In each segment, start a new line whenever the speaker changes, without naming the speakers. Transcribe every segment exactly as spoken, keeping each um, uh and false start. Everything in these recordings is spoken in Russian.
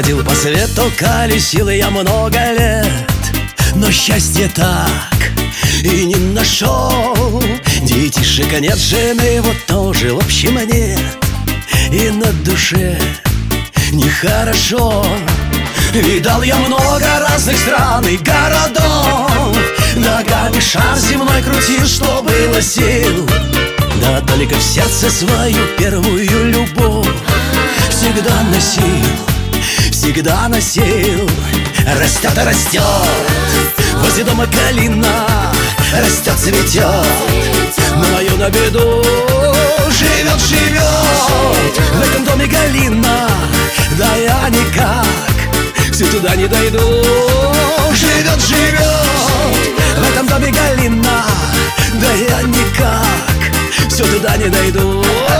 Ходил по свету, колесил я много лет, но счастье так и не нашел. Детишек нет, жены вот тоже, в общем, нет. И на душе нехорошо. Видал я много разных стран и городов, ногами шар земной крутил, что было сил. Да только в сердце свою первую любовь всегда носил, всегда носил. Растет и растет возле дома калина, растет, цветет, но мою на беду живет, живет. В этом доме галина, да я никак все туда не дойду. Живет, живет в этом доме галина, да я никак все туда не дойду.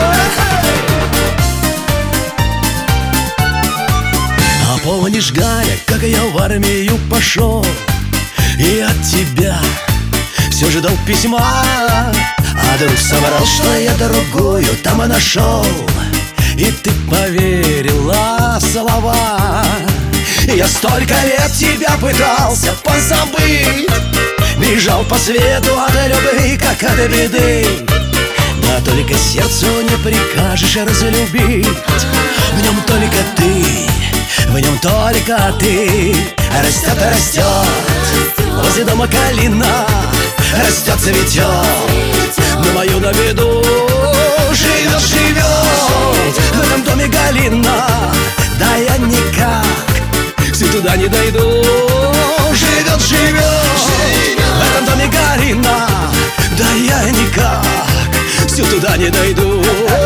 А помнишь, Галя, как я в армию пошел, и от тебя все ждал письма, а друг соврал, что я другую там и нашел, и ты поверила в слова. Я столько лет тебя пытался позабыть, бежал по свету от любви, как от беды. Да только сердцу не прикажешь разлюбить. В нем только ты, в нем только ты. Растет и растет возле дома калина, растет, цветет, но мою на беду живет, живет. В этом доме галина, да я никак все туда не дойду. Живет, живет в этом доме галина, да я никак все туда не дойду.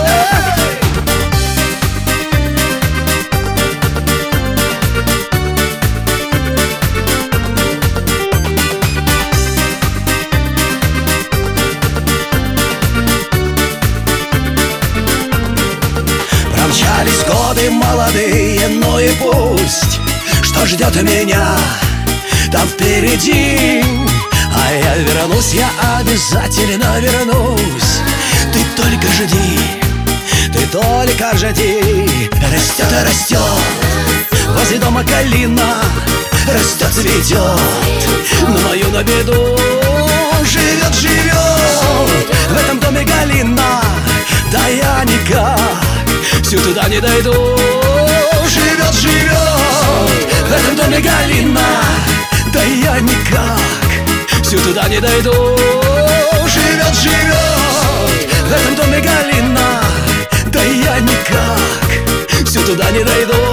Промчались годы молодые, ну и пусть. Что ждет меня там впереди? А я вернусь, я обязательно вернусь. Ты только жди, ты только жди. Растет и растет возле дома калина, растет, цветет, но мою на беду живет, живет. В этом доме галина, да я никак все туда не дойду. Живет, живет в этом доме галина, да я никак все туда не дойду. Живет, живет в этом доме галина, да я никак все туда не дойду.